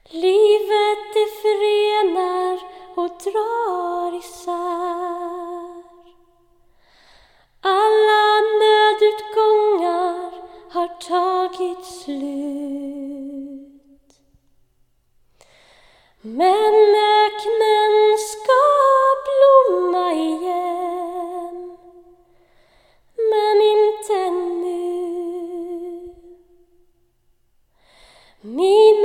Livet det förenar och drar isär. Alla nödutgångar har tagit slut. Men öknen ska blomma igen. Men inte nu. Min